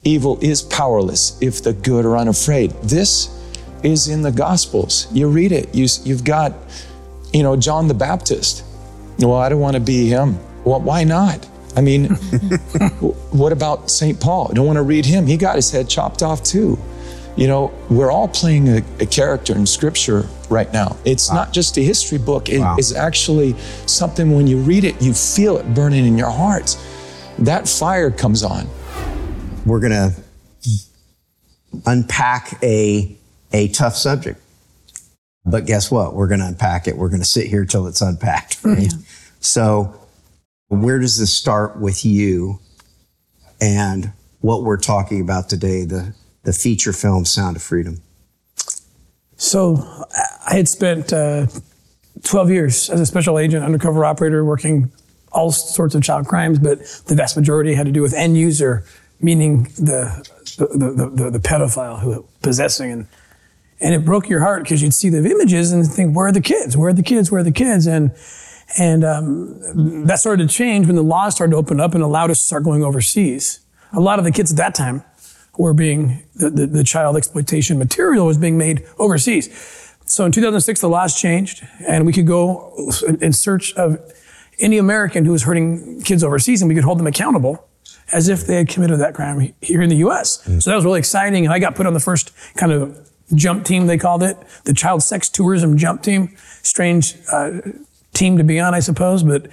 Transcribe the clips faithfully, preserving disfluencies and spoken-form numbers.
evil is powerless if the good are unafraid. This is in the Gospels. You read it, you, you've got, you know, John the Baptist. Well, I don't want to be him. Well, why not? I mean, what about Saint Paul? I don't want to read him. He got his head chopped off too. You know, we're all playing a, a character in Scripture right now. It's wow. not just a history book. It wow. is actually something when you read it, you feel it burning in your heart. That fire comes on. We're going to unpack a, a tough subject. But guess what? We're going to unpack it. We're going to sit here till it's unpacked. Right? Yeah. So where does this start with you and what we're talking about today, the, the feature film Sound of Freedom? So I had spent uh, twelve years as a special agent, undercover operator, working all sorts of child crimes, but the vast majority had to do with end user, meaning the the, the, the, the pedophile who was possessing. And, and it broke your heart because you'd see the images and think, where are the kids? Where are the kids? Where are the kids? And And um, that started to change when the laws started to open up and allowed us to start going overseas. A lot of the kids at that time were being, the, the, the child exploitation material was being made overseas. So in two thousand six, the laws changed and we could go in search of any American who was hurting kids overseas and we could hold them accountable as if they had committed that crime here in the U S. Mm. So that was really exciting. And I got put on the first kind of jump team, they called it, the child sex tourism jump team. Strange uh, team to be on, I suppose, but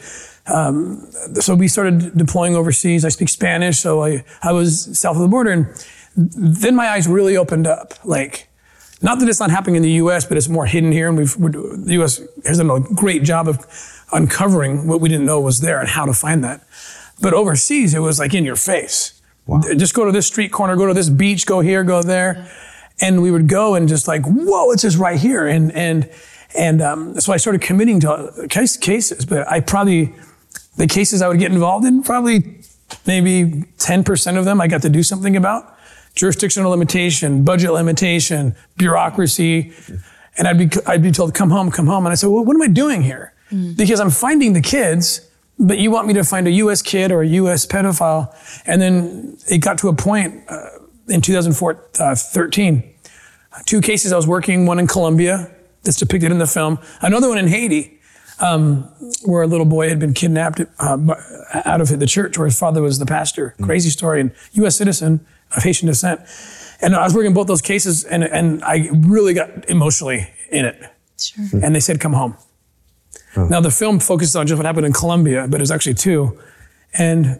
um, so we started deploying overseas. I speak Spanish, so I, I was south of the border, and then my eyes really opened up. Like, not that it's not happening in the U S, but it's more hidden here, and we've we're, the U S has done a great job of uncovering what we didn't know was there and how to find that. But overseas, it was like in your face. Wow. Just go to this street corner, go to this beach, go here, go there, and we would go and just like, whoa, it's just right here, and and. And um, so I started committing to case, cases, but I probably, the cases I would get involved in, probably maybe ten percent of them I got to do something about. Jurisdictional limitation, budget limitation, bureaucracy. And I'd be, I'd be told, come home, come home. And I said, well, what am I doing here? Mm. Because I'm finding the kids, but you want me to find a U S kid or a U S pedophile. And then it got to a point uh, in two thousand thirteen, two cases I was working, one in Colombia, that's depicted in the film. Another one in Haiti, um, where a little boy had been kidnapped uh, out of the church where his father was the pastor. Mm. Crazy story, and U S citizen of Haitian descent. And I was working both those cases, and, and I really got emotionally in it. Sure. Mm. And they said, come home. Oh. Now, the film focused on just what happened in Colombia, but it was actually two. And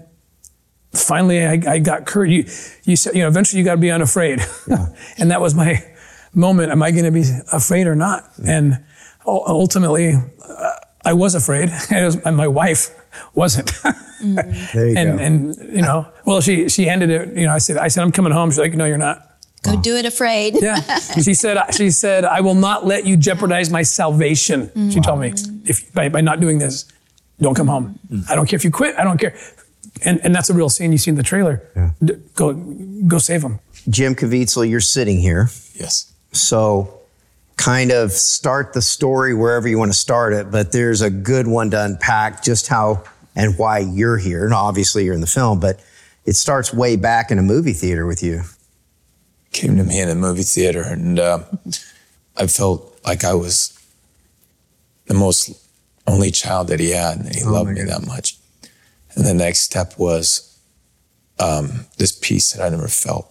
finally, I, I got courage. You, you said, you know, eventually you got to be unafraid. Yeah. And that was my moment. Am I going to be afraid or not? And ultimately, uh, I was afraid, and my wife wasn't. Mm. There you and, go. And you know, well, she she ended it. You know, I said, I said, I'm coming home. She's like, no, you're not. Go do it afraid. Yeah. She said, she said, I will not let you jeopardize my salvation. Mm. She told me, if by, by not doing this, don't come home. Mm. I don't care if you quit. I don't care. And and that's a real scene you see in the trailer. Yeah. Go go save them. Jim Caviezel, you're sitting here. Yes. So kind of start the story wherever you want to start it, but there's a good one to unpack just how and why you're here. And obviously you're in the film, but it starts way back in a movie theater with you. Came to me in a movie theater, and uh, I felt like I was the most only child that he had, and he oh loved me God. that much. And the next step was um, this peace that I never felt.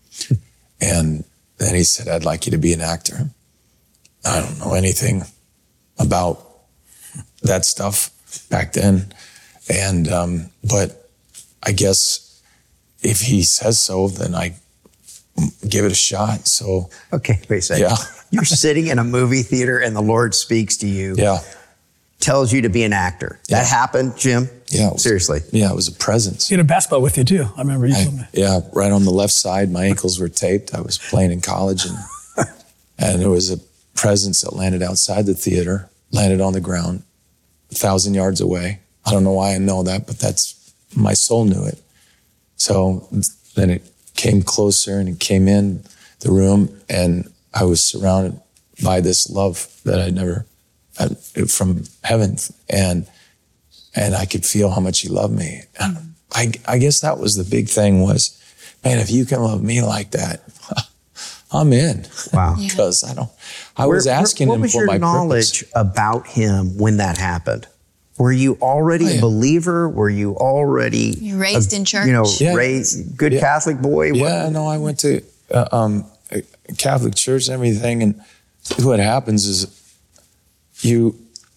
And then he said, I'd like you to be an actor. I don't know anything about that stuff back then. And, um, but I guess if he says so, then I give it a shot. So. Okay, wait a second. Yeah. You're sitting in a movie theater and the Lord speaks to you. Yeah. Tells you to be an actor. That yeah. happened, Jim? Yeah. It was, Seriously? Yeah, it was a presence. You had a basketball with you too. I remember you I, told me. Yeah, right on the left side. My ankles were taped. I was playing in college, and and there was a presence that landed outside the theater, landed on the ground, a thousand yards away. I don't know why I know that, but that's, my soul knew it. So then it came closer and it came in the room, and I was surrounded by this love that I'd never had from heaven. And and I could feel how much he loved me. And I, I guess that was the big thing was, man, if you can love me like that, I'm in. Wow. Because I don't, I Where- was asking where- him what was for your my knowledge purpose. about him when that happened? Were you already Oh, yeah. a believer? Were you already You raised a- in church? You know, Yeah. raised good Yeah. Catholic boy. What- Yeah, no, I went to uh, um, a Catholic church and everything. And what happens is you,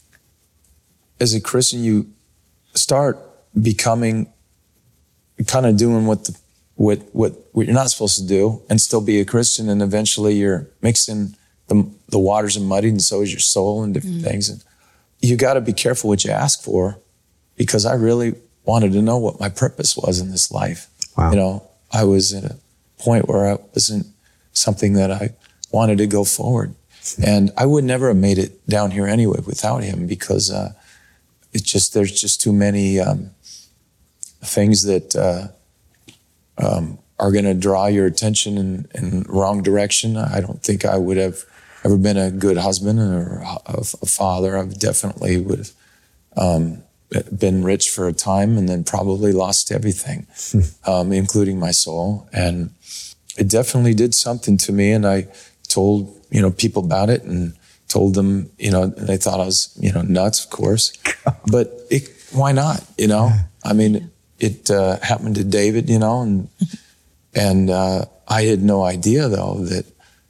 as a Christian, you start becoming, kind of doing what the, what, what, what you're not supposed to do and still be a Christian. And eventually you're mixing the, the waters and muddied, and so is your soul and different things. And you got to be careful what you ask for, because I really wanted to know what my purpose was in this life. Wow. You know, I was at a point where I wasn't something that I wanted to go forward. And I would never have made it down here anyway without him, because uh, it's just, there's just too many um, things that uh, um, are going to draw your attention in, in wrong direction. I don't think I would have ever been a good husband or a, a father. I definitely would have um, been rich for a time and then probably lost everything, um, including my soul. And it definitely did something to me. And I told, you know, people about it and told them, you know, they thought I was, you know, nuts, of course. But it, why not? You know, I mean, it uh, happened to David, you know, and and uh, I had no idea though that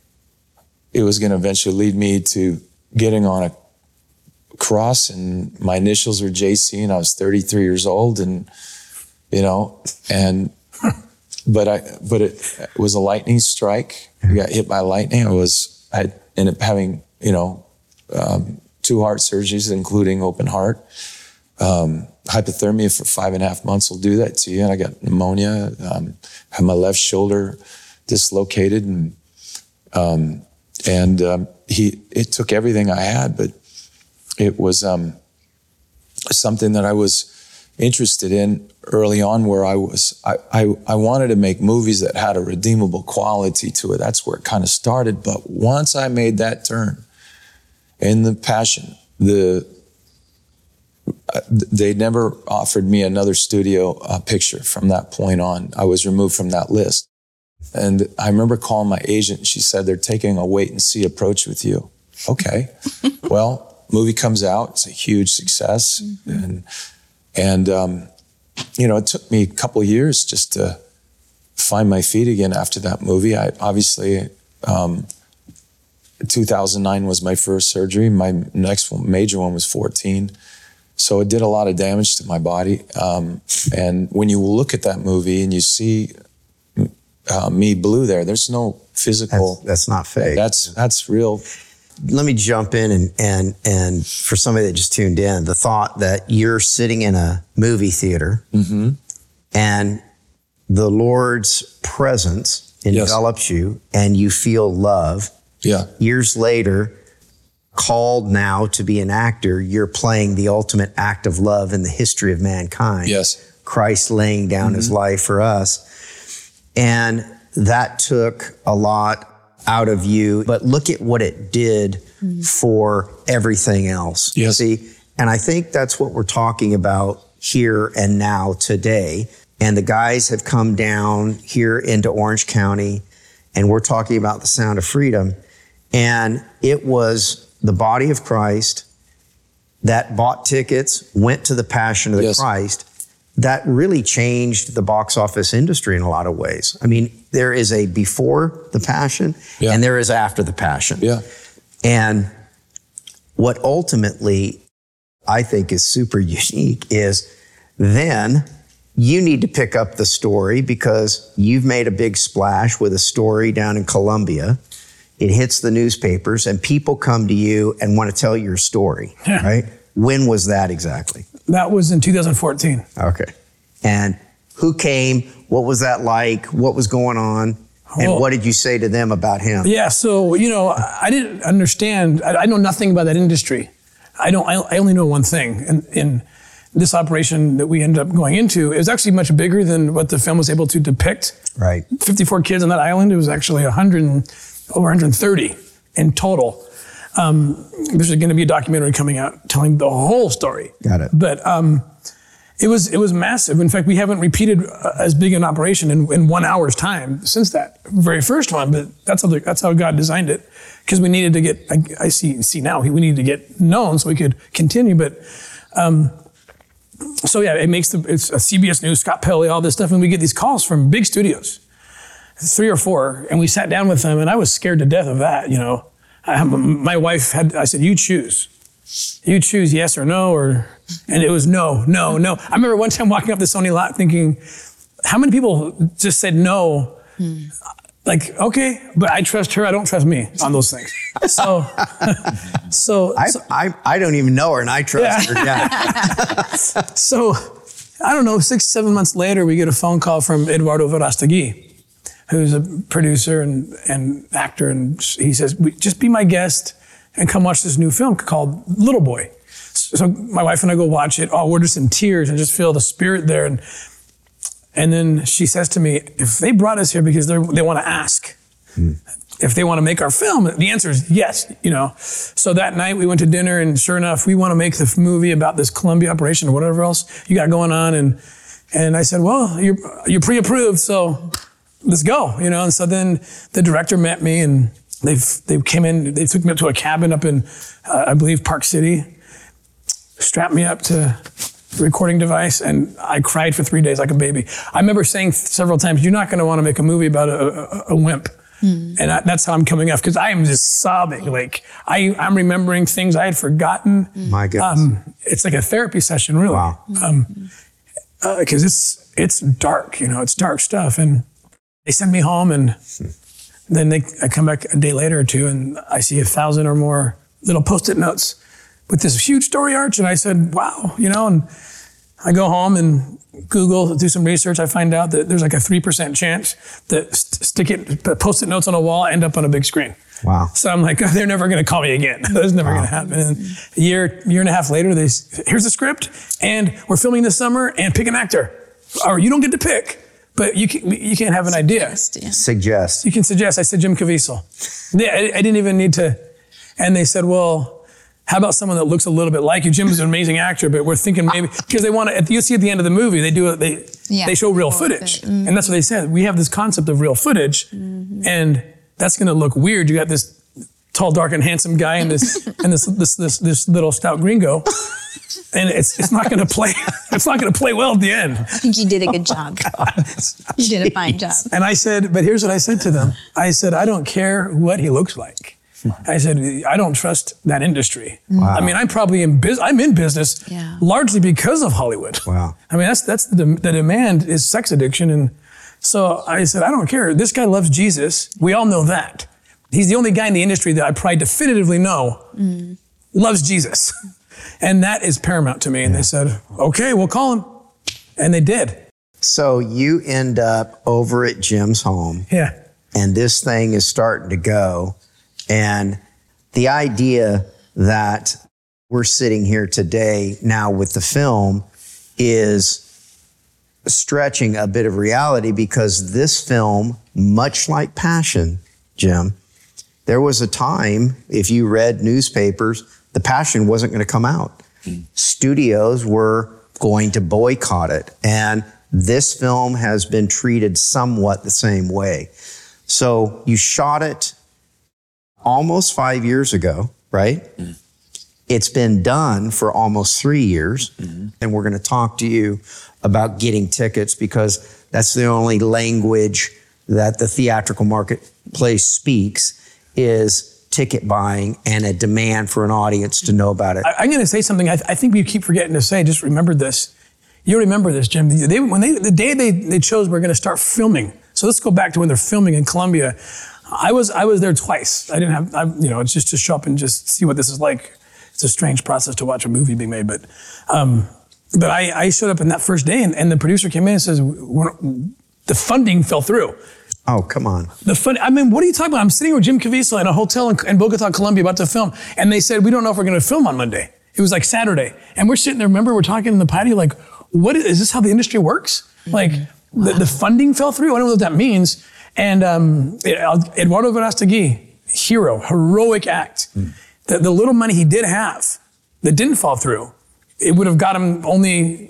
it was going to eventually lead me to getting on a cross, and my initials were J C, and I was thirty-three years old, and you know, and but I but it, it was a lightning strike. I got hit by lightning. I was I ended up having, you know, um, two heart surgeries, including open heart. Um, hypothermia for five and a half months will do that to you. And I got pneumonia, um, had my left shoulder dislocated, and um, and um, he it took everything I had, but it was um, something that I was interested in early on, where I was I, I I wanted to make movies that had a redeemable quality to it. That's where it kind of started. But once I made that turn in the passion, the they never offered me another studio uh, picture from that point on. I was removed from that list. And I remember calling my agent. She said, they're taking a wait and see approach with you. Okay. Well, movie comes out. It's a huge success. Mm-hmm. And, and um, you know, it took me a couple of years just to find my feet again after that movie. I obviously, um, two thousand nine was my first surgery. My next one, major one was fourteen. So it did a lot of damage to my body. Um, and when you look at that movie and you see uh, me blue there, there's no physical. That's, that's not fake. That's that's real. Let me jump in and, and, and for somebody that just tuned in, the thought that you're sitting in a movie theater Mm-hmm. and the Lord's presence envelops yes. you and you feel love. Yeah. Years later, called now to be an actor, you're playing the ultimate act of love in the history of mankind. Yes. Christ laying down mm-hmm. his life for us. And that took a lot out of you, but look at what it did mm-hmm. for everything else. Yes. See, and I think that's what we're talking about here and now today. And the guys have come down here into Orange County, and we're talking about the Sound of Freedom. And it was the body of Christ that bought tickets, went to the Passion of the yes. Christ, that really changed the box office industry in a lot of ways. I mean, there is a before the Passion yeah. and there is after the Passion. Yeah. And what ultimately I think is super unique is then you need to pick up the story because you've made a big splash with a story down in Colombia. It hits the newspapers and people come to you and want to tell your story, yeah. right? When was that exactly? That was in two thousand fourteen. Okay. And who came? What was that like? What was going on? And well, what did you say to them about him? Yeah, so, you know, I didn't understand. I, I know nothing about that industry. I don't. I, I only know one thing. And in this operation that we ended up going into, it was actually much bigger than what the film was able to depict. Right. fifty-four kids on that island. It was actually one hundred, over one hundred thirty in total. Um, there's going to be a documentary coming out telling the whole story. Got it. But, um, It was it was massive. In fact, we haven't repeated uh, as big an operation in, in one hour's time since that very first one. But that's how the, that's how God designed it, because we needed to get. I, I see see now we needed to get known so we could continue. But um, so yeah, it makes the it's a C B S News, Scott Pelley, all this stuff, and we get these calls from big studios, three or four, and we sat down with them, and I was scared to death of that. You know, I, my wife had. I said, "You choose." You choose yes or no, or and it was no, no, no. I remember one time walking up the Sony lot thinking, how many people just said no? Hmm. Like, okay, but I trust her, I don't trust me on those things. So, so, I, so I, I don't even know her and I trust yeah. her. Yeah. So, I don't know, six, seven months later, we get a phone call from Eduardo Verástegui, who's a producer and, and actor. And he says, just be my guest and come watch this new film called Little Boy. So my wife and I go watch it. Oh, we're just in tears and just feel the spirit there. And and then she says to me, if they brought us here because they they want to ask, mm. if they want to make our film, the answer is yes. You know. So that night we went to dinner, and sure enough, we want to make the movie about this Columbia operation or whatever else you got going on. And and I said, well, you're you're pre-approved, so let's go. You know. And so then the director met me, and They've, they came in, they took me up to a cabin up in, uh, I believe, Park City, strapped me up to the recording device, and I cried for three days like a baby. I remember saying several times, you're not going to want to make a movie about a, a, a wimp. Mm. And I, that's how I'm coming off, because I am just sobbing. Like, I, I'm remembering things I had forgotten. My goodness. Um, it's like a therapy session, really. Wow. Um, uh, 'cause it's, it's dark, you know, it's dark stuff. And they send me home, and then they, I come back a day later or two, and I see a thousand or more little Post-it notes with this huge story arch. And I said, wow, you know, and I go home and Google, do some research. I find out that there's like a three percent chance that st- stick it, Post-it notes on a wall end up on a big screen. Wow. So I'm like, they're never going to call me again. That's never wow. going to happen. And a year, year and a half later, they, here's the script, and we're filming this summer, and pick an actor. Or you don't get to pick. But you can, you can't have an idea. Suggest. Yeah. Suggest. You can suggest. I said Jim Caviezel. Yeah, I, I didn't even need to. And they said, well, how about someone that looks a little bit like you? Jim is an amazing actor, but we're thinking maybe, because they want to, you see at the end of the movie, they do it, they, yeah. they show real footage. Mm-hmm. And that's what they said. We have this concept of real footage, mm-hmm. and that's going to look weird. You got this tall, dark, and handsome guy and this, and this, this, this, this little stout gringo. And it's it's not going to play. It's not going to play well at the end. I think you did a good job. Oh, you did a fine job. And I said, but here's what I said to them. I said, I don't care what he looks like. I said, I don't trust that industry. Wow. I mean, I'm probably in business. I'm in business yeah. largely because of Hollywood. Wow. I mean, that's that's the, the demand is sex addiction, and so I said, I don't care. This guy loves Jesus. We all know that. He's the only guy in the industry that I probably definitively know mm. loves Jesus. And that is paramount to me. And yeah. they said, okay, we'll call him. And they did. So you end up over at Jim's home. Yeah. And this thing is starting to go. And the idea that we're sitting here today now with the film is stretching a bit of reality, because this film, much like Passion, Jim, there was a time, if you read newspapers, the Passion wasn't going to come out. Mm. Studios were going to boycott it. And this film has been treated somewhat the same way. So you shot it almost five years ago, right? Mm. It's been done for almost three years. Mm-hmm. And we're going to talk to you about getting tickets, because that's the only language that the theatrical marketplace speaks, is ticket buying and a demand for an audience to know about it. I, I'm going to say something I, th- I think we keep forgetting to say. Just remember this. You remember this, Jim. They, when they, the day they, they chose we're going to start filming. So let's go back to when they're filming in Columbia. I was I was there twice. I didn't have, I, you know, it's just to show up and just see what this is like. It's a strange process to watch a movie being made, but um, but I, I showed up in that first day, and, and the producer came in and says, we're, the funding fell through. Oh, come on. The fun, I mean, what are you talking about? I'm sitting with Jim Caviezel in a hotel in, in Bogota, Colombia, about to film. And they said, we don't know if we're going to film on Monday. It was like Saturday. And we're sitting there, remember, we're talking in the patio, like, what is, is this how the industry works? Mm-hmm. Like, wow. the, the funding fell through? I don't know what that means. And um, Eduardo Verástegui, hero, heroic act. Mm. The, the little money he did have that didn't fall through, it would have got him only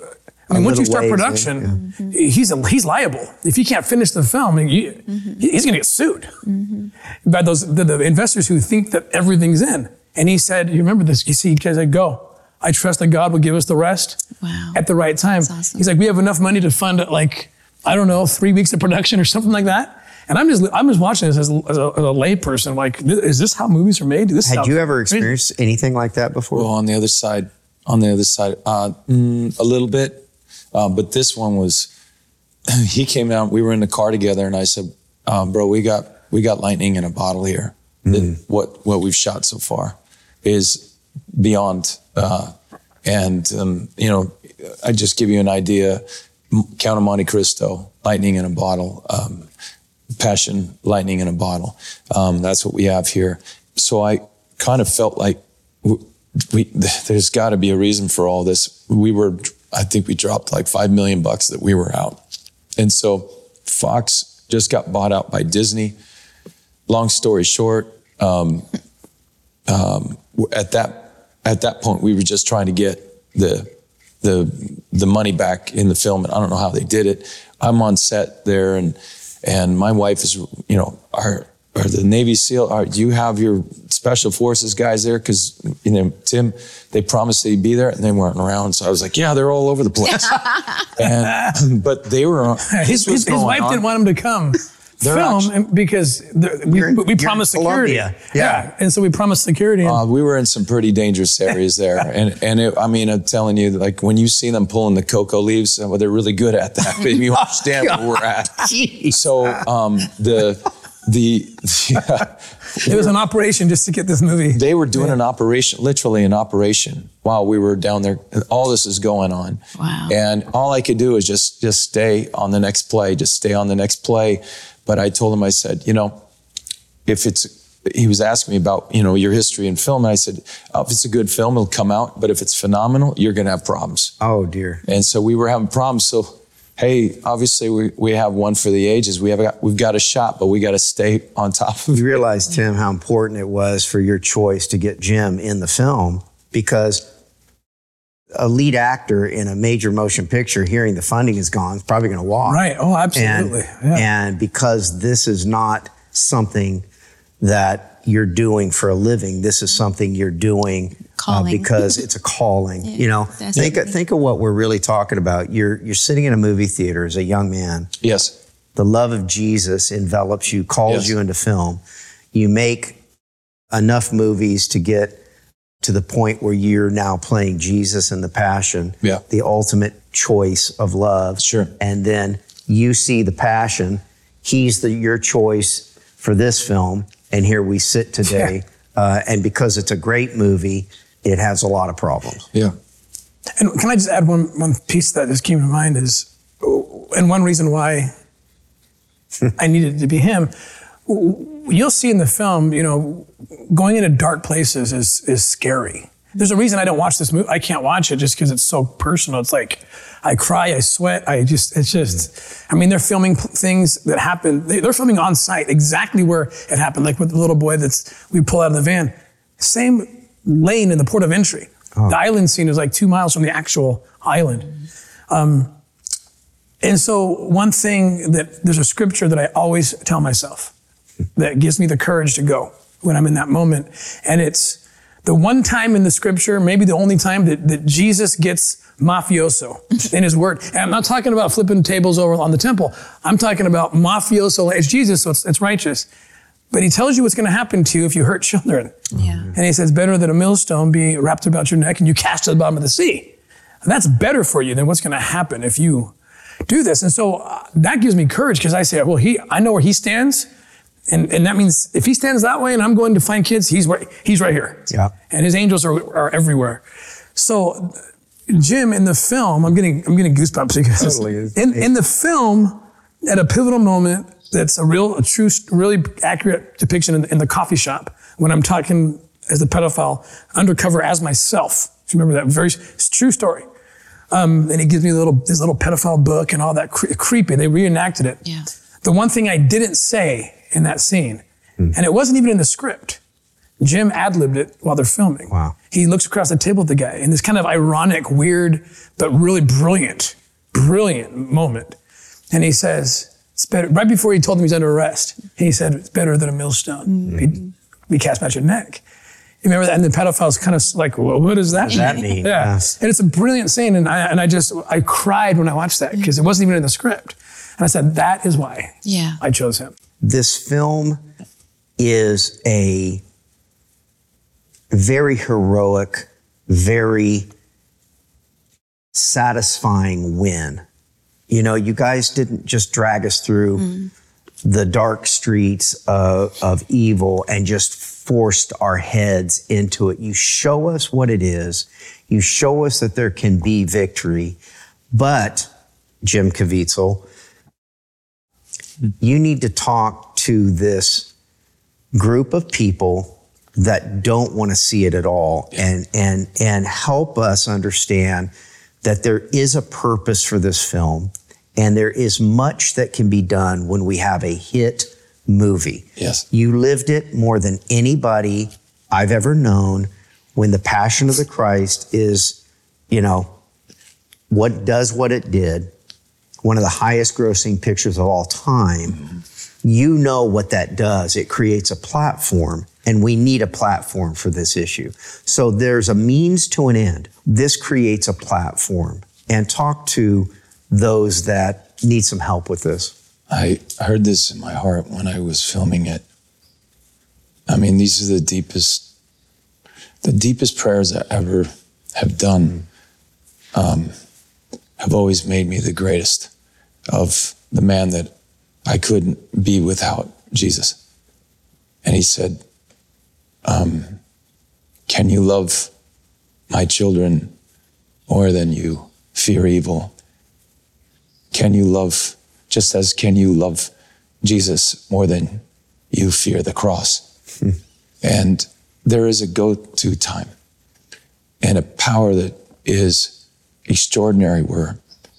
I mean, A once you little start ways in, production, he's a, he's liable. If you can't finish the film, you, Mm-hmm. he's going to get sued Mm-hmm. by those the, the investors who think that everything's in. And he said, you remember this? You see, he said, "Go. I trust that God will give us the rest Wow. at the right time." That's awesome. He's like, "We have enough money to fund like I don't know, three weeks of production or something like that." And I'm just I'm just watching this as, as, a, as a lay person. Like, is this how movies are made? This Had sounds you ever crazy. experienced anything like that before? Well, on the other side, on the other side, uh, mm, a little bit, uh, but this one was. He came out. We were in the car together, and I said, um, "Bro, we got we got lightning in a bottle here. That what what we've shot so far is beyond." Uh, and um, you know, I just give you an idea. Count of Monte Cristo, lightning in a bottle. Um, Passion, lightning in a bottle. Um, that's what we have here. So I kind of felt like we, we there's got to be a reason for all this. We were, I think we dropped like five million bucks that we were out. And so Fox just got bought out by Disney. Long story short, um, um, at that at that point, we were just trying to get the the the money back in the film, and I don't know how they did it. I'm on set there, and and my wife is, you know, are are the Navy SEAL? Are, do you have your Special Forces guys there? Because, you know, Tim, they promised they'd be there, and they weren't around. So I was like, yeah, they're all over the place. and but they were. His, his, his wife on. didn't want him to come They're film actually- and- because the, we, You're in- we you're in promised security. Colombia. Yeah. and so we promised security. And Uh, we were in some pretty dangerous areas there, and and it, I mean, I'm telling you, like when you see them pulling the cocoa leaves, well, they're really good at that. But you understand where we're at. So um, the the yeah, it was an operation just to get this movie. they were doing an operation, literally an operation, while we were down there. All this is going on, Wow. and all I could do is just just stay on the next play, just stay on the next play. But I told him, I said, you know, if it's, he was asking me about, you know, your history in film. And I said, oh, if it's a good film, it'll come out. But if it's phenomenal, you're going to have problems. Oh, dear. And so we were having problems. So, hey, obviously we, we have one for the ages. We have got, we've got a shot, but we got to stay on top of You it. realize, Tim, how important it was for your choice to get Jim in the film, because a lead actor in a major motion picture, hearing the funding is gone, is probably going to walk. Right. Oh, And, absolutely. yeah. and because this is not something that you're doing for a living, this is something you're doing uh, Calling. because it's a calling. Yeah, you know, that's think it. think of what we're really talking about. You're you're sitting in a movie theater as a young man. Yes. The love of Jesus envelops you, calls Yes. you into film. You make enough movies to get to the point where you're now playing Jesus in the Passion, Yeah. the ultimate choice of love. Sure. And then you see the Passion. He's the your choice for this film. And here we sit today. Uh, and because it's a great movie, it has a lot of problems. Yeah. And can I just add one one piece that just came to mind is, and one reason why I needed to be him. You'll see in the film, you know, going into dark places is is scary. There's a reason I don't watch this movie. I can't watch it just because it's so personal. It's like I cry, I sweat. I just, it's just. I mean, they're filming p- things that happen. They, they're filming on site, exactly where it happened. Like with the little boy that's we pull out of the van, same lane in the port of entry. The island scene is like two miles from the actual island. Um, and so one thing that there's a scripture that I always tell myself that gives me the courage to go when I'm in that moment. And it's the one time in the scripture, maybe the only time that, that Jesus gets mafioso in his word. And I'm not talking about flipping tables over on the temple. I'm talking about mafioso. It's Jesus, so it's, it's righteous. But he tells you what's going to happen to you if you hurt children. Yeah. And he says, better that a millstone be wrapped about your neck and you cast to the bottom of the sea. And that's better for you than what's going to happen if you do this. And so uh, that gives me courage because I say, well, he, I know where he stands. And, and that means if he stands that way and I'm going to find kids, he's right, he's right here. Yeah. And his angels are, are everywhere. So Jim in the film, I'm getting, I'm getting goosebumps because Totally is. in, in the film, at a pivotal moment, that's a real, a true, really accurate depiction in the, in the coffee shop when I'm talking as the pedophile undercover as myself. Do you remember that? Very it's a true story. Um, and he gives me a little, this little pedophile book and all that cre- creepy. They reenacted it. Yeah. The one thing I didn't say in that scene, Hmm. and it wasn't even in the script, Jim ad-libbed it while they're filming. Wow. He looks across the table at the guy in this kind of ironic, weird, but really brilliant brilliant moment. And he says, it's better, right before he told him he's under arrest, he said, it's better than a millstone. Mm-hmm. Be, be cast about your neck. You remember that? And the pedophile's kind of like, well, what does that what does mean? that mean? Yeah. Yes. And it's a brilliant scene. And I, and I just, I cried when I watched that because it wasn't even in the script. And I said, that is why yeah. I chose him. This film is a very heroic, very satisfying win. You know, you guys didn't just drag us through mm. the dark streets of, of evil and just forced our heads into it. You show us what it is. You show us that there can be victory. But, Jim Caviezel, you need to talk to this group of people that don't want to see it at all and, and, and help us understand that there is a purpose for this film and there is much that can be done when we have a hit movie. Yes. You lived it more than anybody I've ever known when The Passion of the Christ is, you know, what does what it did, one of the highest grossing pictures of all time. Mm-hmm. You know what that does. It creates a platform, and we need a platform for this issue. So there's a means to an end. This creates a platform. And talk to those that need some help with this. I heard this in my heart when I was filming it. I mean, these are the deepest, the deepest prayers I ever have done. Um, have always made me the greatest of the man that I couldn't be without Jesus. And he said, um, can you love my children more than you fear evil? Can you love, just as can you love Jesus more than you fear the cross? Hmm. And there is a go-to time and a power that is extraordinary where,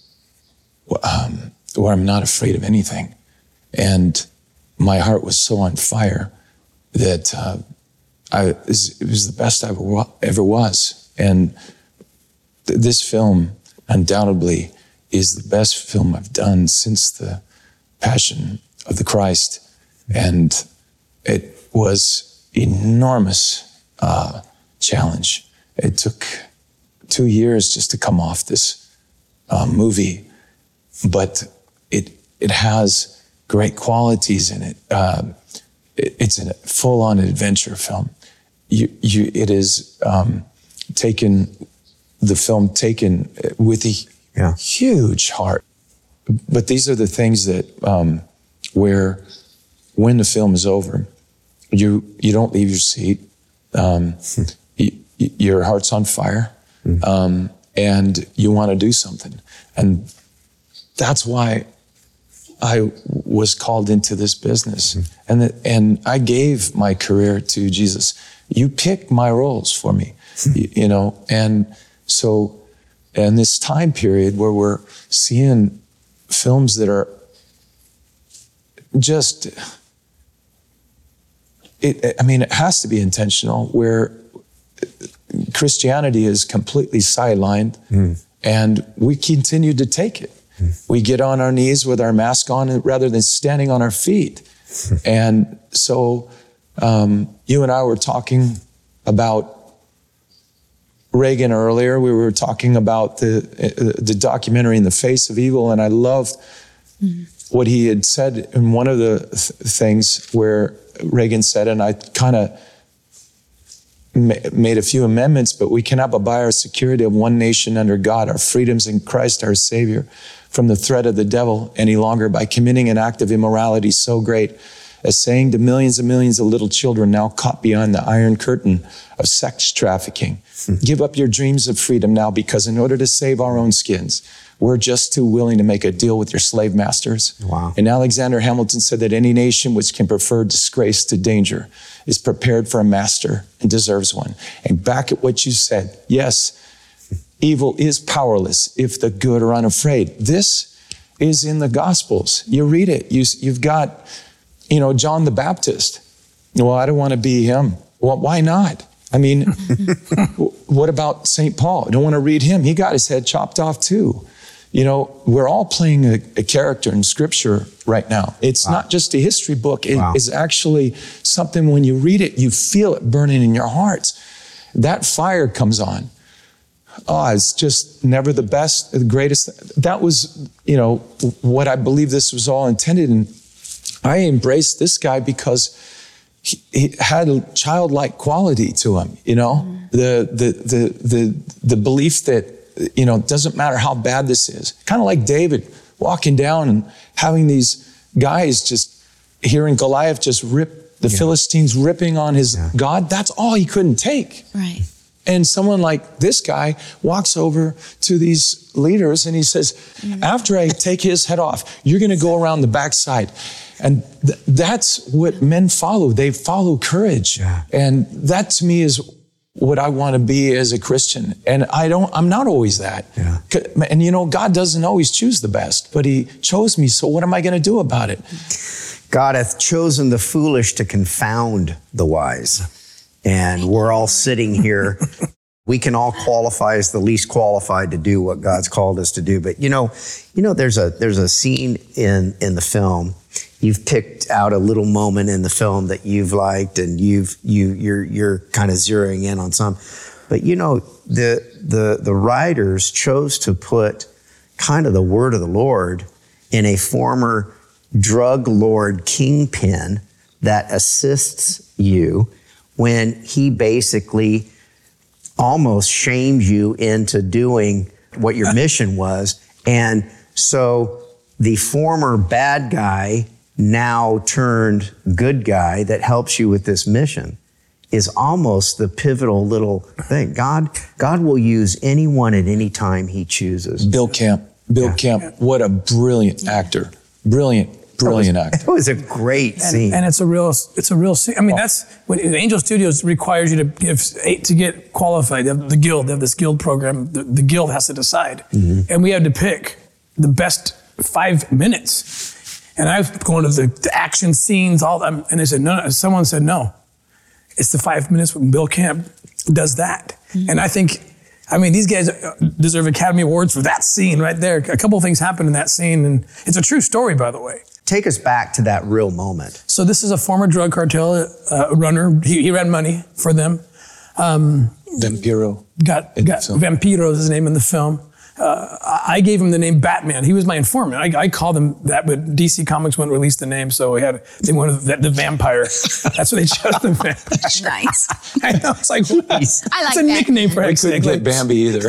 um, where I'm not afraid of anything. And my heart was so on fire that uh, I, it was the best I ever, ever was. And th- this film undoubtedly is the best film I've done since The Passion of the Christ. And it was enormous uh, challenge. It took two years just to come off this uh, movie, but it it has great qualities in it. Uh, it it's a full-on adventure film. You you it is um, taken the film taken with a yeah. huge heart. But these are the things that um, where when the film is over, you you don't leave your seat. Um, you, your heart's on fire. Mm-hmm. Um, and you want to do something. And that's why I was called into this business. Mm-hmm. And the, and I gave my career to Jesus. You picked my roles for me, mm-hmm. you, you know, and so in this time period where we're seeing films that are just, it, I mean, it has to be intentional, where Christianity is completely sidelined, mm. and we continue to take it. Mm. We get on our knees with our mask on rather than standing on our feet. And so um, you and I were talking about Reagan earlier. We were talking about the the documentary In the Face of Evil, and I loved mm. what he had said in one of the th- things where Reagan said, and I kind of made a few amendments, but we cannot but buy our security of one nation under God, our freedoms in Christ our Savior, from the threat of the devil any longer by committing an act of immorality so great as saying to millions and millions of little children now caught behind the iron curtain of sex trafficking, mm-hmm. give up your dreams of freedom now, because in order to save our own skins, we're just too willing to make a deal with your slave masters. Wow. And Alexander Hamilton said that any nation which can prefer disgrace to danger is prepared for a master and deserves one. And back at what you said, yes, evil is powerless if the good are unafraid. This is in the Gospels. You read it. You, you've got, you know, John the Baptist. Well, I don't want to be him. Well, why not? I mean, what about Saint Paul? I don't want to read him. He got his head chopped off too. You know, we're all playing a, a character in Scripture right now. It's wow. not just a history book. It wow. is actually something when you read it, you feel it burning in your hearts. That fire comes on. Oh, it's just never the best, the greatest. That was, you know, what I believe this was all intended. And I embraced this guy because he, he had a childlike quality to him, you know, mm. the, the, the, the, the belief that, you know, it doesn't matter how bad this is. Kind of like David walking down and having these guys just hearing Goliath just rip the yeah. Philistines ripping on his yeah. God. That's all he couldn't take. Right. And someone like this guy walks over to these leaders and he says, mm. after I take his head off, you're going to go around the backside. And th- that's what men follow. They follow courage. Yeah. And that to me is what I want to be as a Christian. And I don't, I'm not always that. Yeah. And you know, God doesn't always choose the best, but he chose me. So what am I going to do about it? God hath chosen the foolish to confound the wise. And we're all sitting here. We can all qualify as the least qualified to do what God's called us to do. But you know, you know, there's a, there's a scene in, in the film. You've picked out a little moment in the film that you've liked, and you've you you're you're kind of zeroing in on some. But you know, the the the writers chose to put kind of the word of the Lord in a former drug lord kingpin that assists you when he basically almost shames you into doing what your mission was. And so the former bad guy, now turned good guy that helps you with this mission, is almost the pivotal little thing. God, God will use anyone at any time he chooses. Bill Camp, Bill yeah. Camp, what a brilliant actor. Brilliant, brilliant it was, actor. It was a great and, scene. And it's a real, it's a real scene. I mean, that's what Angel Studios requires you to give, to get qualified. They have the guild, they have this guild program. The, the guild has to decide. Mm-hmm. And we had to pick the best five minutes. And I was going to the, the action scenes, all that, and they said, no, no, someone said, no, it's the five minutes when Bill Camp does that. Mm-hmm. And I think, I mean, these guys deserve Academy Awards for that scene right there. A couple of things happened in that scene, and it's a true story, by the way. Take us back to that real moment. So this is a former drug cartel uh, runner. He, he ran money for them. Um, Vampiro. Got, got Vampiro is his name in the film. Uh, I gave him the name Batman. He was my informant. I, I called him that, but D C Comics wouldn't release the name, so we had they wanted the, the vampire. That's what they chose the vampire. Nice. I know. It's like what? I like it's a that. nickname for I heck's couldn't sake. get Bambi either.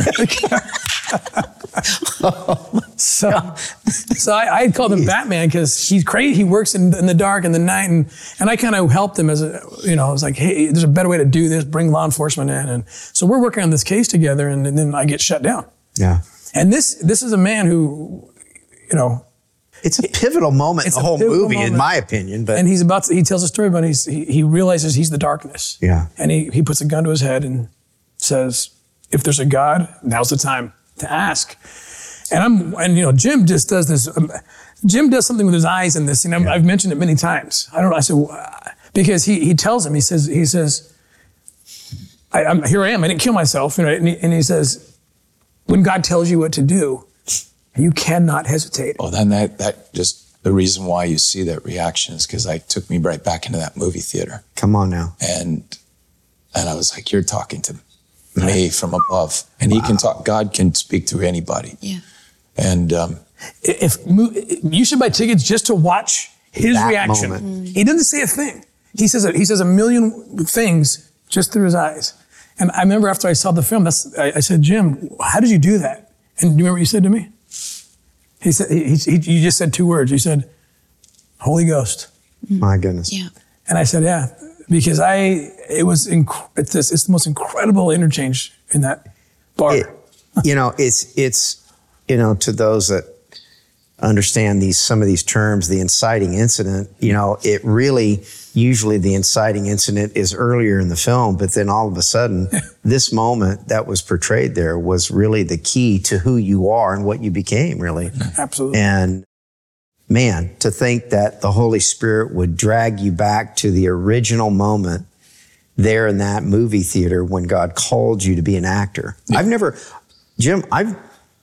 so, so I, I called him Batman because he's crazy. He works in, in the dark in the night, and and I kind of helped him as a, you know, I was like, hey, there's a better way to do this. Bring law enforcement in, and so we're working on this case together, and, and then I get shut down. Yeah. And this this is a man who, you know, it's a pivotal moment in the whole movie, moment. in my opinion. But and he's about to, he tells a story about he's, he he realizes he's the darkness. Yeah. And he he puts a gun to his head and says, if there's a God, now's the time to ask. And I'm and you know Jim just does this. Um, Jim does something with his eyes in this. You know, yeah. I've mentioned it many times. I don't know. I said because he he tells him he says he says, I, I'm here I am. I didn't kill myself. You know, and he, and he says, when God tells you what to do, you cannot hesitate. Oh, then that, that just, the reason why you see that reaction is because I took me right back into that movie theater. Come on now. And and I was like, you're talking to me from above. And wow. he can talk, God can speak to anybody. Yeah. And um, if you should buy tickets just to watch his that reaction. Moment. He doesn't say a thing. He says a, he says a million things just through his eyes. And I remember after I saw the film, that's, I, I said, Jim, how did you do that? And do you remember what you said to me? He said, he, he, you just said two words. You said, Holy Ghost. My goodness. Yeah. And I said, yeah, because I, it was, inc- it's, this, it's the most incredible interchange in that bar. It, you know, it's, it's, you know, to those that understand these, some of these terms, the inciting incident, you know, it really, usually the inciting incident is earlier in the film, but then all of a sudden, this moment that was portrayed there was really the key to who you are and what you became, really. Absolutely. And man, to think that the Holy Spirit would drag you back to the original moment there in that movie theater when God called you to be an actor. Yeah. I've never, Jim, I've,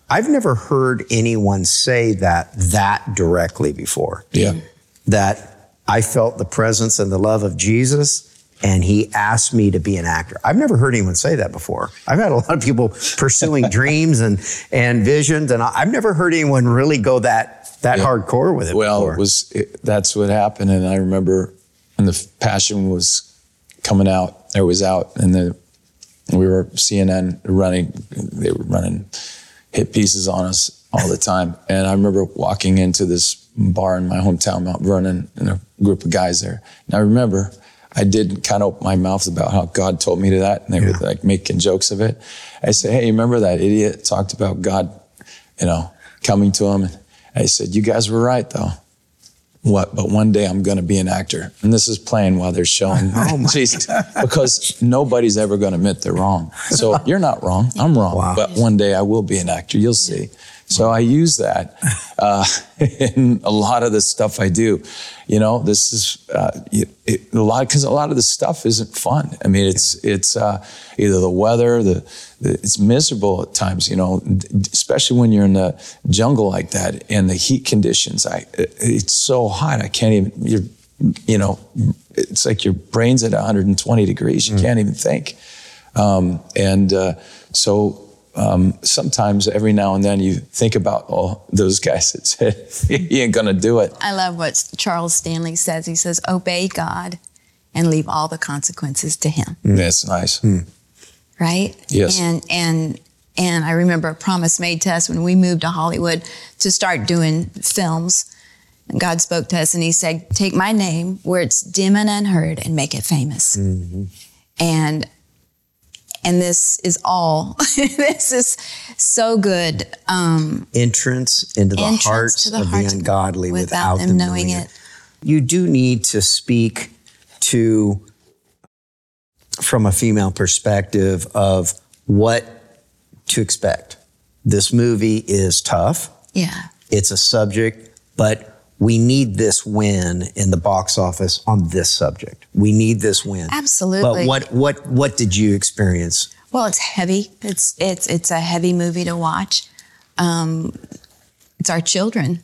I've never heard anyone say that that directly before. Yeah. That I felt the presence and the love of Jesus, and he asked me to be an actor. I've never heard anyone say that before. I've had a lot of people pursuing dreams and, and visions, and I've never heard anyone really go that, that Yeah. hardcore with it Well, before. it was, it, that's what happened. And I remember when the Passion was coming out, or was out, and the, we were C N N running, they were running hit pieces on us all the time. And I remember walking into this bar in my hometown, Mount Vernon, and a group of guys there. And I remember I did kind of open my mouth about how God told me to that, and they Yeah. were like making jokes of it. I said, hey, remember that idiot talked about God, you know, coming to him? And I said, you guys were right, though. What? But one day I'm going to be an actor. And this is playing while they're showing Jesus. Because nobody's ever going to admit they're wrong. So you're not wrong. I'm wrong. Wow. But one day I will be an actor. You'll see. So I use that uh, in a lot of the stuff I do. You know, this is uh, it, it, a lot, because a lot of the stuff isn't fun. I mean, it's it's uh, either the weather, the, the it's miserable at times. You know, especially when you're in the jungle like that and the heat conditions. I it, it's so hot. I can't even. You're, you know, it's like your brain's at one hundred twenty degrees. You mm. can't even think. Um, and uh, so. Um, sometimes every now and then you think about oh, those guys that said, he ain't gonna do it. I love what Charles Stanley says. He says, obey God and leave all the consequences to him. Mm. That's nice. Mm. Right? Yes. And, and, and I remember a promise made to us when we moved to Hollywood to start doing films. And God spoke to us and he said, take my name where it's dim and unheard and make it famous. Mm-hmm. And And this is all, this is so good. Um, entrance into the entrance hearts to the of hearts the ungodly without, without, them them knowing knowing it. it. You do need to speak to, from a female perspective, of what to expect. This movie is tough. Yeah. It's a subject, but we need this win in the box office on this subject. We need this win. Absolutely. But what what what did you experience? Well, it's heavy. It's it's it's a heavy movie to watch. Um, it's our children.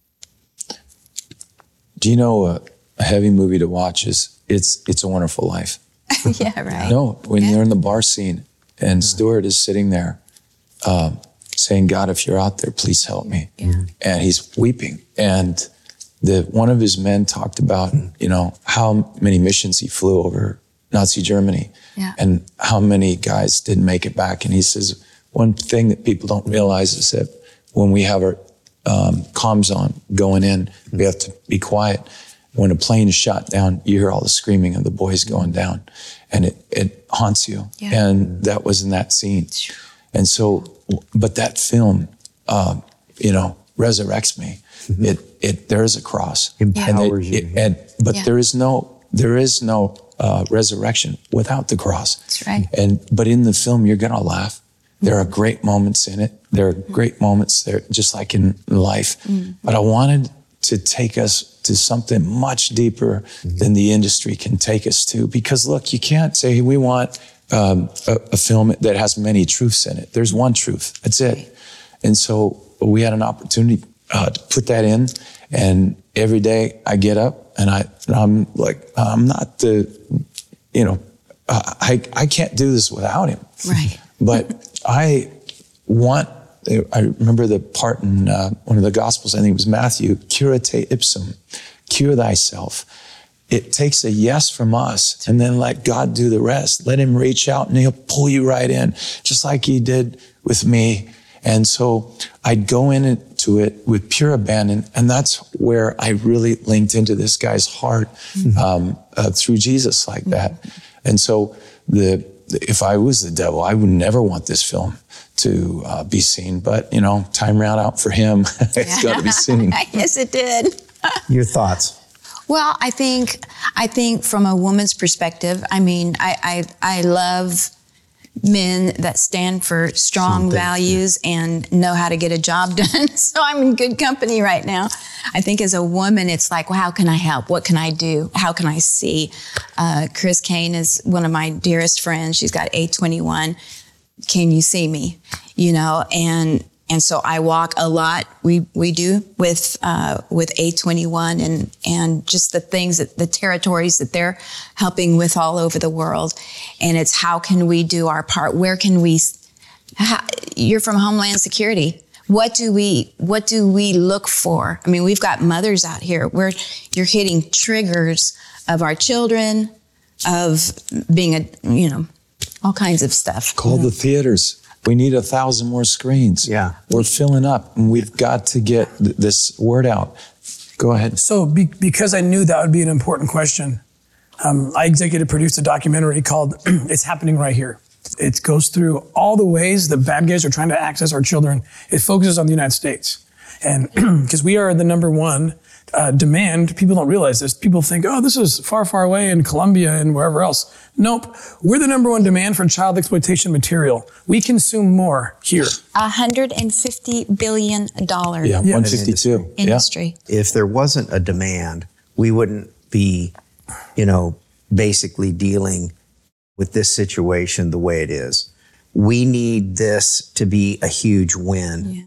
Do you know a, a heavy movie to watch is It's It's a Wonderful Life? Yeah, right. No, when Yeah. you're in the bar scene and Stuart is sitting there um, saying, God, if you're out there, please help me. Yeah. And he's weeping. And the one of his men talked about, you know, how many missions he flew over Nazi Germany Yeah. and how many guys didn't make it back. And he says, one thing that people don't realize is that when we have our um, comms on going in, we have to be quiet. When a plane is shot down, you hear all the screaming of the boys going down, and it, it haunts you. Yeah. And that was in that scene. And so, but that film, um, you know, resurrects me. Mm-hmm. It, it, there is a cross. Empowers and it, you. It, and, but Yeah. there is no, there is no uh, resurrection without the cross. That's right. And, but in the film, you're going to laugh. There are great moments in it. There are great moments there, just like in life. Mm. But I wanted to take us to something much deeper mm-hmm. than the industry can take us to. Because look, you can't say we want um, a, a film that has many truths in it. There's one truth. That's it. And so we had an opportunity uh, to put that in. And every day I get up and I, I'm like, I'm not the, you know, uh, I, I can't do this without him. Right. But I want, I remember the part in uh, one of the Gospels, I think it was Matthew, curate ipsum, cure thyself. It takes a yes from us and then let God do the rest. Let him reach out and he'll pull you right in, just like he did with me. And so I'd go into it with pure abandon. And that's where I really linked into this guy's heart mm-hmm. um, uh, through Jesus like that. And so the if I was the devil, I would never want this film to uh, be seen. But, you know, time ran out for him. It's got to be seen. Yes, it did. Your thoughts? Well, I think I think from a woman's perspective, I mean, I I, I love men that stand for strong Something, values yeah. and know how to get a job done. So I'm in good company right now. I think as a woman, it's like, well, how can I help? What can I do? How can I see? Uh, Chris Kane is one of my dearest friends. She's got A twenty-one. Can you see me? You know, and And so I walk a lot. We we do with uh, with A twenty-one and and just the things that the territories that they're helping with all over the world. And it's how can we do our part? Where can we? How, you're from Homeland Security. What do we What do we look for? I mean, we've got mothers out here where you're hitting triggers of our children, of being a you know all kinds of stuff. Call the theaters. We need a thousand more screens. Yeah. We're filling up, and we've got to get th- this word out. Go ahead. So be, because I knew that would be an important question, um, I executive produced a documentary called It's Happening Right Here. It goes through all the ways the bad guys are trying to access our children. It focuses on the United States. And because we are the number one uh, demand, people don't realize this. People think, oh, this is far, far away in Colombia and wherever else. Nope. We're the number one demand for child exploitation material. We consume more here. one hundred fifty billion dollars Yeah, one fifty-two. industry. If there wasn't a demand, we wouldn't be, you know, basically dealing with this situation the way it is. We need this to be a huge win. Yeah.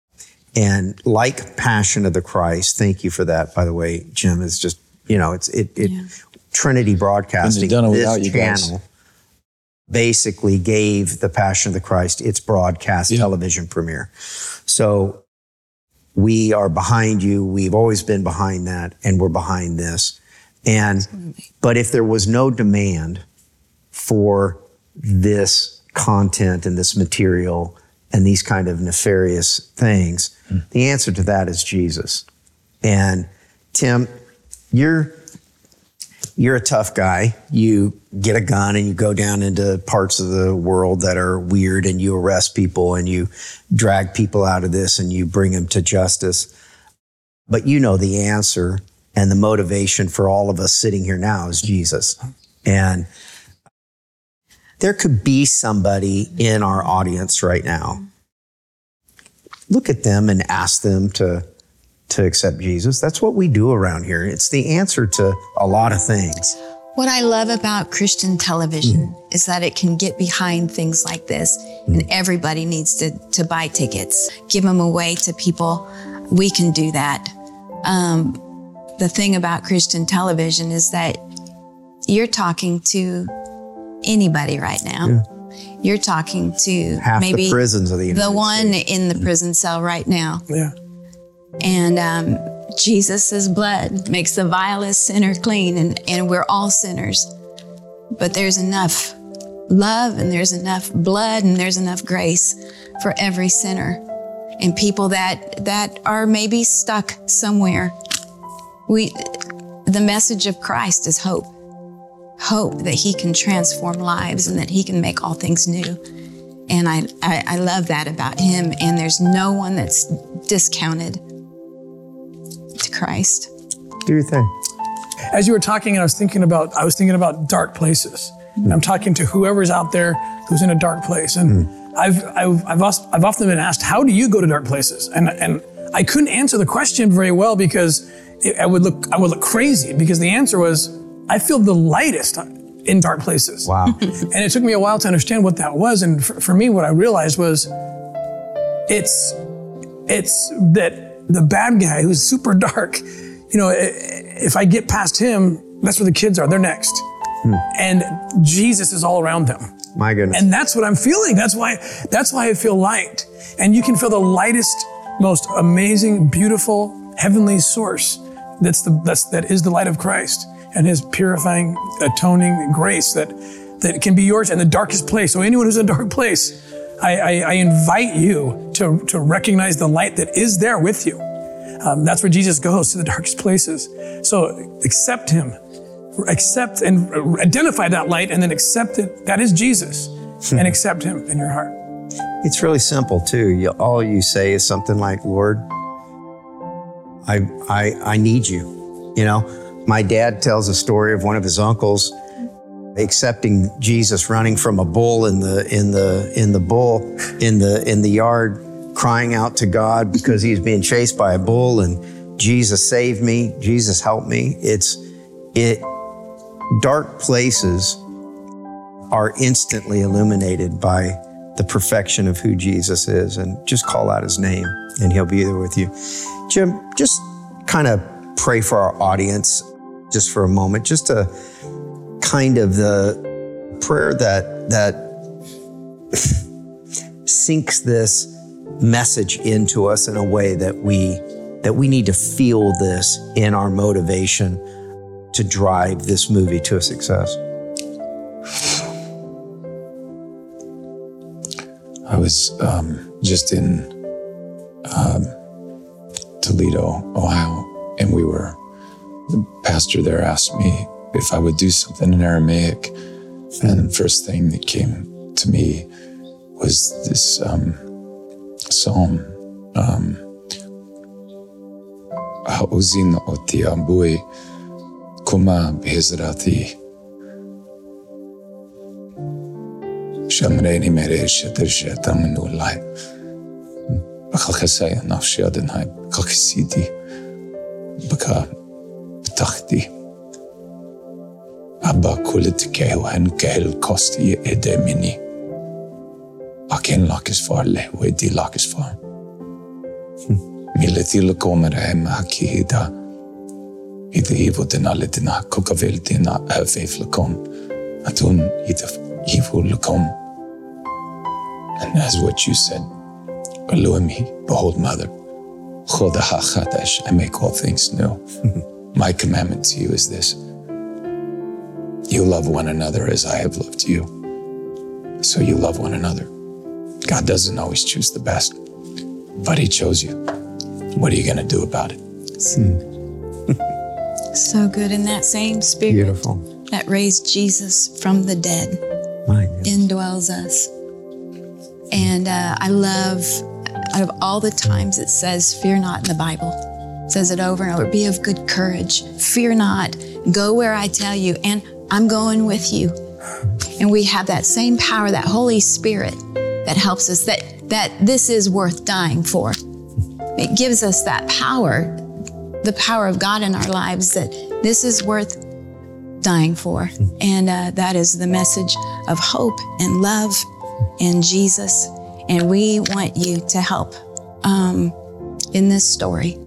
And like Passion of the Christ, thank you for that, by the way, Jim, is just, you know, it's it, it Yeah. Trinity Broadcasting, done it this without you guys. channel basically gave the Passion of the Christ its broadcast Yeah. television premiere. So we are behind you. We've always been behind that, and we're behind this. And but if there was no demand for this content and this material and these kind of nefarious things, mm. the answer to that is Jesus. And Tim, you're you're a tough guy. You get a gun and you go down into parts of the world that are weird, and you arrest people and you drag people out of this and you bring them to justice. But you know the answer, and the motivation for all of us sitting here now is Jesus. And there could be somebody in our audience right now. Look at them and ask them to, to accept Jesus. That's what we do around here. It's the answer to a lot of things. What I love about Christian television mm. is that it can get behind things like this, mm. and everybody needs to, to buy tickets, give them away to people. We can do that. Um, the thing about Christian television is that you're talking to anybody right now. Yeah. You're talking to half maybe the prisons of the United the one States. in the prison cell right now. Yeah. And um, Jesus' blood makes the vilest sinner clean, and, and we're all sinners. But there's enough love, and there's enough blood, and there's enough grace for every sinner. And people that that are maybe stuck somewhere. We, the message of Christ is hope. Hope that he can transform lives and that he can make all things new. And I, I, I love that about him. And there's no one that's discounted to Christ. Do your thing. As you were talking, I was thinking about, I was thinking about dark places. Mm. And I'm talking to whoever's out there who's in a dark place. And mm. I've, I've, I've, I've often been asked, how do you go to dark places? And, and I couldn't answer the question very well because it, I would look, I would look crazy, because the answer was, I feel the lightest in dark places. Wow. And it took me a while to understand what that was. And for, for me, what I realized was it's, it's that the bad guy who's super dark, you know, if I get past him, that's where the kids are. They're next. Hmm. And Jesus is all around them. My goodness. And that's what I'm feeling. That's why, that's why I feel light. And you can feel the lightest, most amazing, beautiful, heavenly source. That's the, that's, that is the light of Christ and his purifying, atoning grace that, that can be yours in the darkest place. So anyone who's in a dark place, I, I, I invite you to, to recognize the light that is there with you. Um, that's where Jesus goes, to the darkest places. So accept him, accept and identify that light, and then accept it. That is Jesus, and accept him in your heart. It's really simple too. You, all you say is something like, Lord, I, I, I need you. You know, my dad tells a story of one of his uncles accepting Jesus, running from a bull in the, in the, in the bull, in the, in the yard, crying out to God because he was being chased by a bull, and Jesus saved me. Jesus helped me. It's, it, dark places are instantly illuminated by the perfection of who Jesus is, and just call out his name and he'll be there with you. Jim, just kind of pray for our audience just for a moment, just a kind of the prayer that, that sinks this message into us in a way that we, that we need to feel this in our motivation to drive this movie to a success. I was um, just in um, Toledo, Ohio, and we were, the pastor there asked me if I would do something in Aramaic. And the first thing that came to me was this um, psalm, um, Ha'ozin oti ambui kuma behezrati shamreini mere shadir shatam nulai bakhalkhasay nafshi adenhay kakisidi baka btakhti abba kulit han kel kosti edemini aken lakis far le wedi lakis far Miletil kommer hem hakida. Ida ivo denalitina kokaveltina aveflakom. Atun ida ivo lakom. And as what you said, Elohim, behold, mother, Choda hachadash, I make all things new. My commandment to you is this: you love one another as I have loved you. So you love one another. God doesn't always choose the best, but he chose you. What are you going to do about it? So good. In that same spirit Beautiful. that raised Jesus from the dead My goodness. indwells us. And uh, I love, out of all the times it says, fear not in the Bible. It says it over and over, be of good courage. Fear not, go where I tell you, and I'm going with you. And we have that same power, that Holy Spirit that helps us, that, that this is worth dying for. It gives us that power, the power of God in our lives, that this is worth dying for. And uh, that is the message of hope and love in Jesus. And we want you to help um, in this story.